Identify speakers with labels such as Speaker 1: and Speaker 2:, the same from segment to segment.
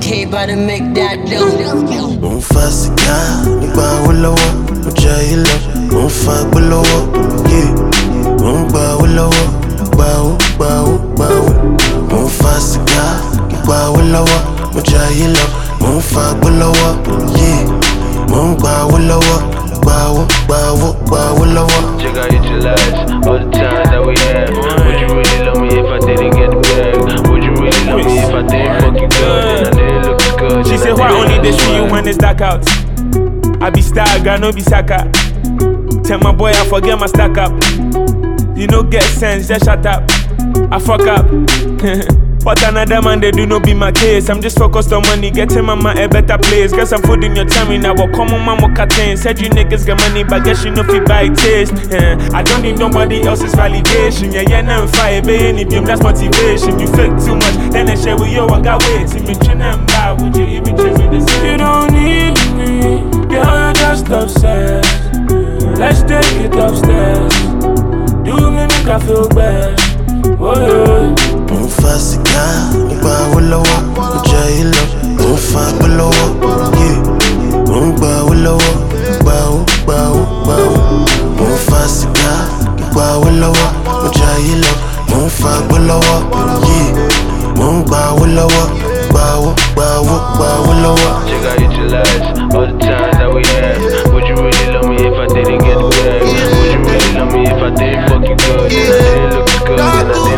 Speaker 1: K about to make that dough.
Speaker 2: Mo ń fa sìgá nígbà owó lọ́wọ́, mo jẹ ìlọ, mo ń fa gbó lọ́wọ́, yeah. Mo ń gba owó lọ́wọ́, gba owó. Mo ń fa sìgá nígbà owó lọ́wọ́, mo jẹ ìlọ, mo ń fa gbó lọ́wọ́, yeah. Mo ń gba owó lọ́wọ́, gba owó lọ́wọ́.
Speaker 3: Check out utilize all the time that we have. Would you really love me if I didn't get the bag? Would you really love me if I didn't fuck you good and I didn't look as good?
Speaker 4: She said, why only they see you when it's dark out? I be stagger, no be saka. Tell my boy I forget my stack up. You no get sense, just shut up. I fuck up. What another man they do no be my case. I'm just focused on money, getting mama a better place. Guess I'm food in your tummy now. What come on, mama cutting? Said you niggas got money, but guess you know fi buy taste. I don't need nobody else's validation. Yeah, now I'm fire, baby. That's motivation. You fake too much, then I share with you. I got weight. If you tryna buy, would you even chase me the same? You don't need me, girl, you're just obsessed. Let's take it upstairs. Do me make I feel bad. Oh, yeah.
Speaker 2: Mo ń fa sìgá nígbà owó lọ́wọ́, mo jẹ ìlọ, mo ń fa gbó lọ́wọ́, yeah. Mo ń gba owó lọ́wọ́, gba owó. Mo ń fa sìgá nígbà owó lọ́wọ́, mo jẹ ìlọ, mo ń fa gbó lọ́wọ́, yeah. Mo ń gba owó lọ́wọ́, gba owó lọ́wọ́.
Speaker 3: Check out utilize all the time that we have. Would you really love me if I didn't get the bag? Would you really love me if I didn't fuck you good and I didn't look as good and I didn't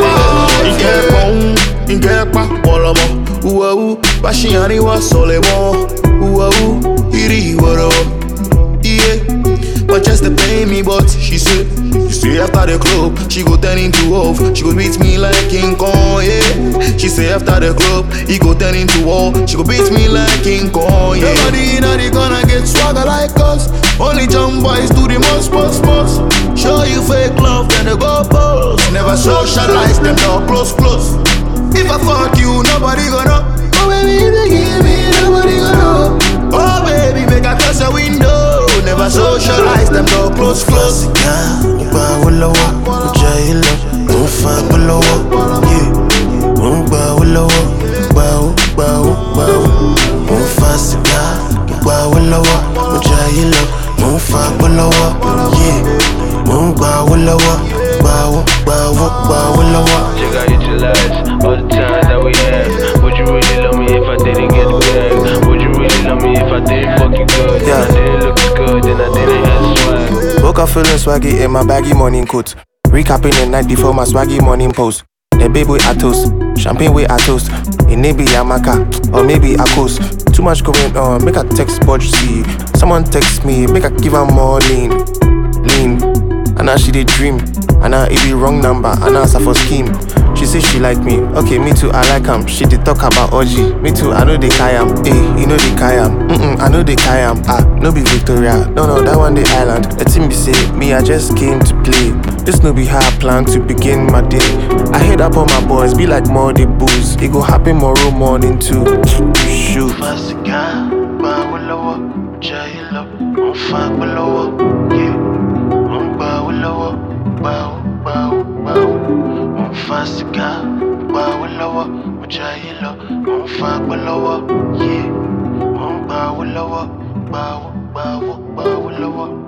Speaker 5: Ingepa polomo, uau, bashiani wa solemo, uau, iri woro, yeah. But just to pay me, but she said, you say after the club, she go turn into wolf, she go beat me like King Kong, yeah. She say after the club, he go turn into wolf, she go beat me like King Kong, yeah. Nobody in the gonna get swagger like us, only jump boys do the most. Show you fake love, then they go balls. Never socialize them, no close. If I fuck you, nobody gonna know. Oh baby, they give me, nobody gonna know. Oh baby, make I close a window. Never socialize them, no close.
Speaker 2: Sìgá nígbà owó lọ́wọ́, mo jẹ ìlọ, mo ń fa gbó lọ́wọ́, yeah. Mo ń gba owó lọ́wọ́, gba owó. Mo ń fa sìgá nígbà owó lọ́wọ́, mo jẹ ìlọ, mo ń fa gbó lọ́wọ́, yeah. Mo ń gba owó lọ́wọ́, gba owó lọ́wọ́.
Speaker 3: Check out utilize all the time that we have. Would you really love me if I didn't get the bag? Would you really love me if I didn't fuck you good and I didn't look as good and I didn't have swag?
Speaker 2: Woke up feeling swaggy in my baggy morning coat. Recapping the night before my swaggy morning post. The babe with a toast, champagne with a toast. It may be Yamaka, or maybe a coast. Too much going on, make a text Budge see. Someone text me, make a give her more lean. And now she did dream, and now it be wrong number, and now it's for scheme. She say she like me, okay, me too, I like him. She did talk about OG, me too, I know they Kayam. You know they Kayam, I know they Kayam. No be Victoria, no, that one the island. The team be say, me I just came to play. This no be how I plan to begin my day. I hit up on my boys, be like more the booze. It go happen tomorrow morning too. Shoot. Fa sìgá, gba owó lọ́wọ́, mo jẹ ìlọ, mo ń fa gbó lọ́wọ́, yeah. Mo ń gba owó lọ́wọ́, gba owó lọ́wọ́.